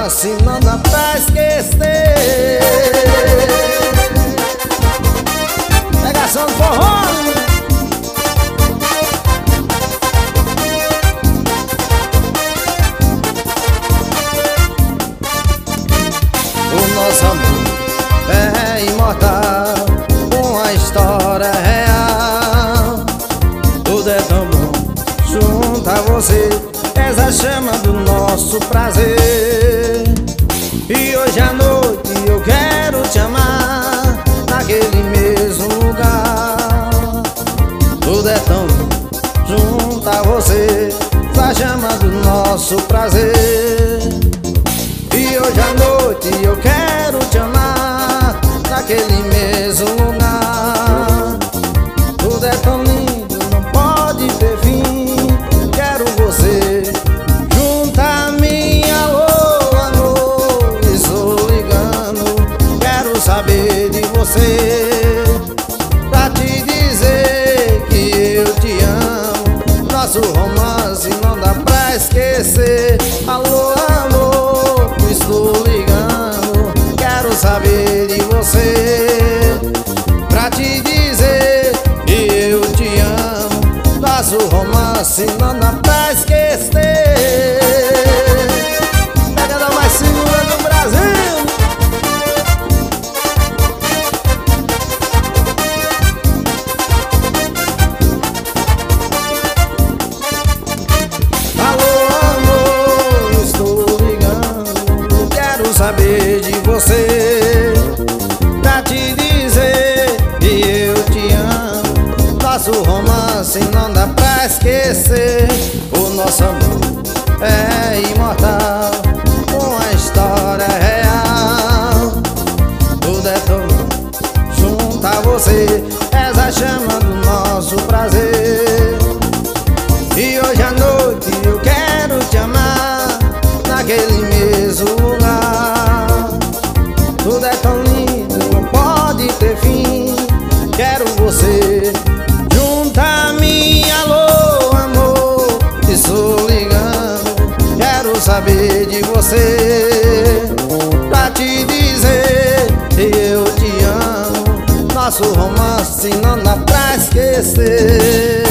romance não dá pra esquecer. Pegação do forró. O nosso amor é imortal, uma história real. Tudo é tão bom junto a você, és a chama do nosso prazer. E hoje à noite eu quero te amar, naquele mesmo lugar. Tudo é tão bom junto a você, és a chama do nosso prazer. E hoje à noite eu quero te amar, naquele mesmo lugar. Tudo é tão lindo, não pode ter fim. Quero você junto a mim. Alô, amor, estou ligando. Quero saber de você, pra te dizer que eu te amo. Nosso romance não dá pra esquecer. Alô, amor, estou ligando. Quero saber de você, pra te dizer que eu te amo. Nosso romance não dá pra esquecer. Pegada mais segura do Brasil. Alô, amor, estou ligando. Quero saber de você, pra te dizer que eu te amo. Nosso romance não dá pra esquecer. O nosso amor é imortal, uma história real. Tudo é tão bom junto a você, és a chama do nosso prazer. E hoje à noite eu quero te amar, naquele mesmo lugar. Tudo é tão lindo, não pode ter fim. Quero você junto a mim. Alô, amor, estou ligando. Quero saber de você, pra te dizer que eu te amo. Nosso romance não dá pra esquecer.